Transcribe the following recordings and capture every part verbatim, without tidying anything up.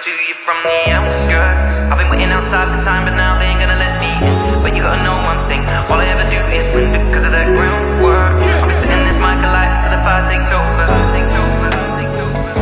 to you from the outskirts. I've been waiting outside for time, but now they ain't gonna let me in. But you gotta know one thing, all I ever do is win because of that groundwork. I'll be sitting this mic alive till the fire takes over. Takes over, takes over.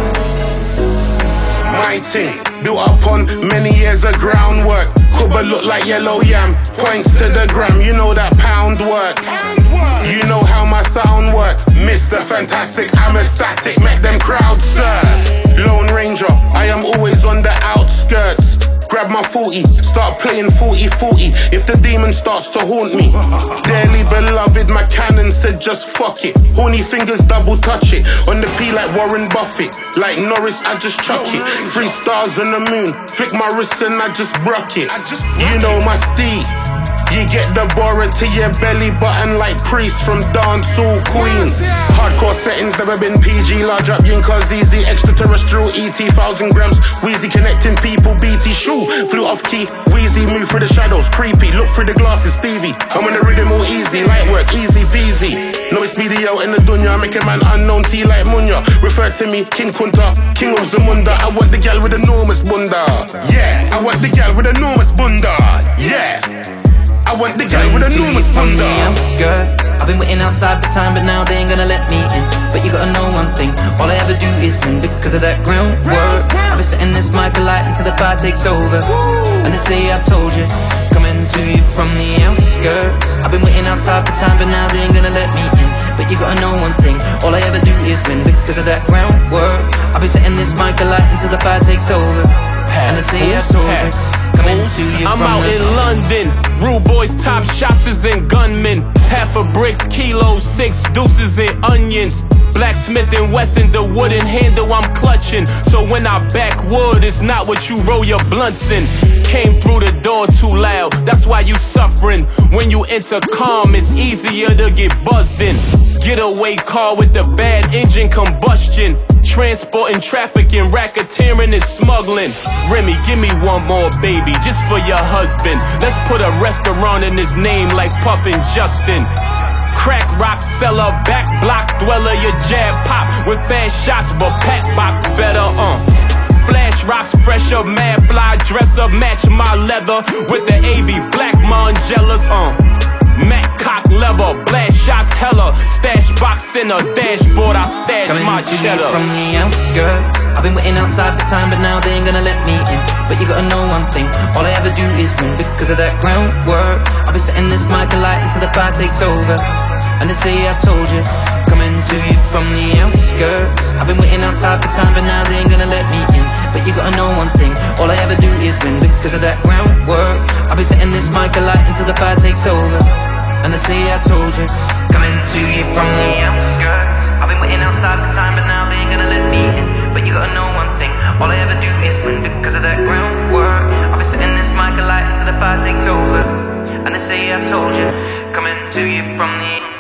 My team, built upon many years of groundwork. Cubba look like yellow yam, points to the gram, you know that pound work. You know how my sound work. Mister Fantastic, I'm a static, make them crowds surf. Lone Ranger, I am always on the outskirts. Grab my forty, start playing forty forty. If the demon starts to haunt me, dearly beloved, my cannon said just fuck it. Horny fingers double touch it. On the P like Warren Buffett, like Norris I just chuck it. Three stars on the moon, flick my wrist and I just broke it. You know my steed, you get the borrow to your belly button like Priest from Dancehall Queen. Hardcore settings never been P G. Large up Yinkers easy, extraterrestrial E T, thousand grams. Wheezy connecting people, B T shoe. Flew off key, Wheezy move through the shadows, creepy. Look through the glasses, Stevie. I'm on the rhythm all easy, light work, easy peasy. No it's B D O in the dunya, make a man unknown T like Munya. Refer to me, King Kunta, King of Zamunda. I want the gal with enormous bunda. Yeah, I want the gal with enormous bunda. Yeah. I want the guy with a enormous bunda. I've been waiting outside for time, but now they ain't gonna let me in. But you gotta know one thing, all I ever do is win because of that groundwork. I've been setting this mic alight until the fire takes over. And they say I told you, coming to you from the outskirts. I've been waiting outside for time, but now they ain't gonna let me in. But you gotta know one thing, all I ever do is win because of that groundwork. I've been setting this mic alight until the fire takes over. And they say I told you, I'm out in London, rude boys, top shots and gunmen. Half a bricks, kilos, six deuces and onions. Blacksmith and Wesson, the wooden handle I'm clutching. So when I back wood, it's not what you roll your blunts in. Came through the door too loud, that's why you suffering. When you enter calm, it's easier to get buzzed in. Getaway car with the bad engine combustion. Transporting, trafficking, racketeering and smuggling. Remy, give me one more baby, just for your husband. Let's put a restaurant in his name like Puffin' Justin. Crack rock seller, back block dweller, your jab pop with fast shots, but pack box better, uh. Flash rocks fresher, mad fly dresser, match my leather with the A B black Mangelas, uh. Mac cock lever, blast shots hella. Stash box in a dashboard, I stash coming my cheddar. From the outskirts, I've been waiting outside for time, but now they ain't gonna let me in. But you gotta know one thing, all I ever do is win because of that groundwork. I've been setting this mic alight until the fire takes over. And they say I told you, coming to you from the outskirts. I've been waiting outside for time, but now they ain't gonna let me in. But you gotta know one thing, all I ever do is win because of that groundwork. I've been setting this mic alight until the fire takes over. And they say I told you, coming to you from the outskirts. I've been waiting outside for time, but now they ain't gonna let me in. But you gotta know one thing, all I ever do is win because of that groundwork. I've been setting this mic alight until the fire takes over. And they say I told you, coming to you from the